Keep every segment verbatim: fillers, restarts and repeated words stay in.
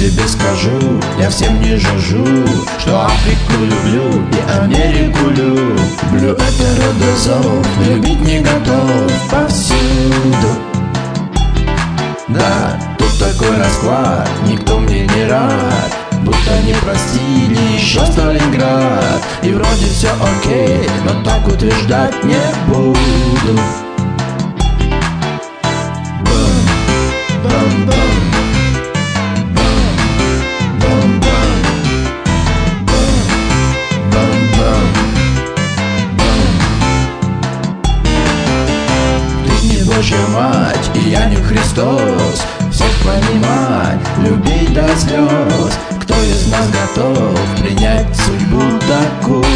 тебе скажу, я всем не жажу, что Африку люблю и Америку люблю. Это родозов, любить не готов повсюду. Да, тут такой расклад, никто мне не рад, будто не простили еще Сталинград. И вроде все окей, но так утверждать не буду. Божья мать, и я не Христос, всех понимать, любить до слез. Кто из нас готов принять судьбу такую?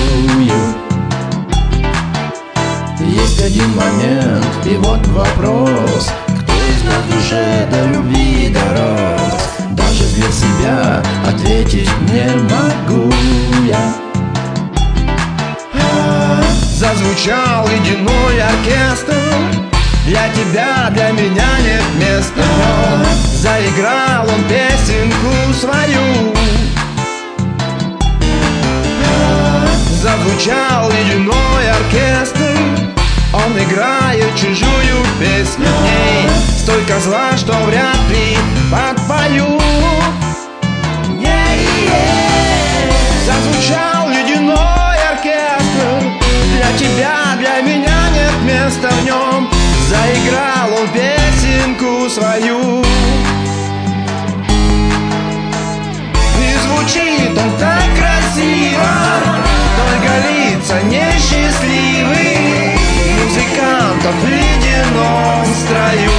Есть один момент, и вот вопрос: кто из нас уже до любви дорос? Даже для себя ответить не могу я. Зазвучал ледяной оркестр, для тебя, для меня нет места. Заиграл он песенку свою. Зазвучал ледяной оркестр, он играет чужую песню. В ней столько зла, что вряд ли подпою. Зазвучал ледяной оркестр, для тебя, для меня нет места в нем. Заиграл он песенку свою. И звучит он так красиво, только лица несчастливы музыкантов в ледяном строю.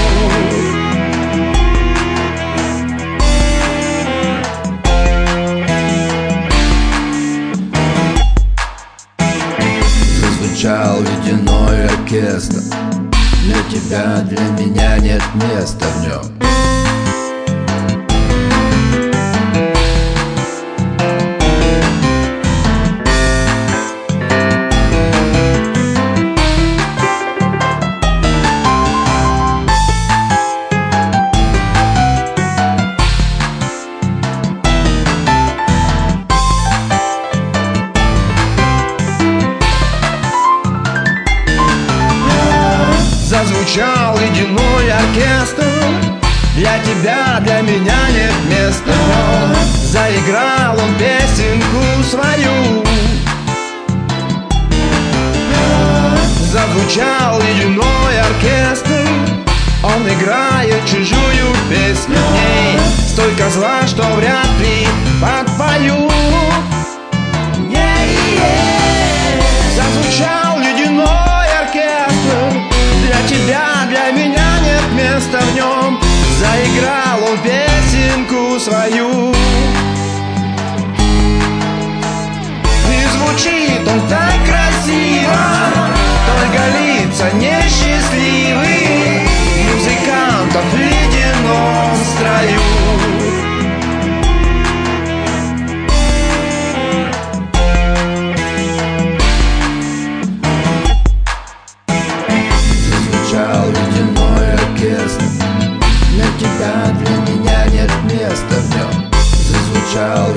Зазвучал ледяной оркестр, для тебя, для меня нет места в нем. Зазвучал ледяной оркестр, для тебя, для меня нет места. Заиграл он песенку свою. Зазвучал ледяной оркестр, он играет чужую песню. В ней столько зла, что вряд ли подпою. Зазвучал ледяной оркестр, для тебя, для меня нет места в нем. Заиграл он песенку свою. И звучит он так красиво, только лица несчастливы музыкантов в ледяном строю. Ледяной оркестр, для тебя, для меня нет места в нем. Зазвучал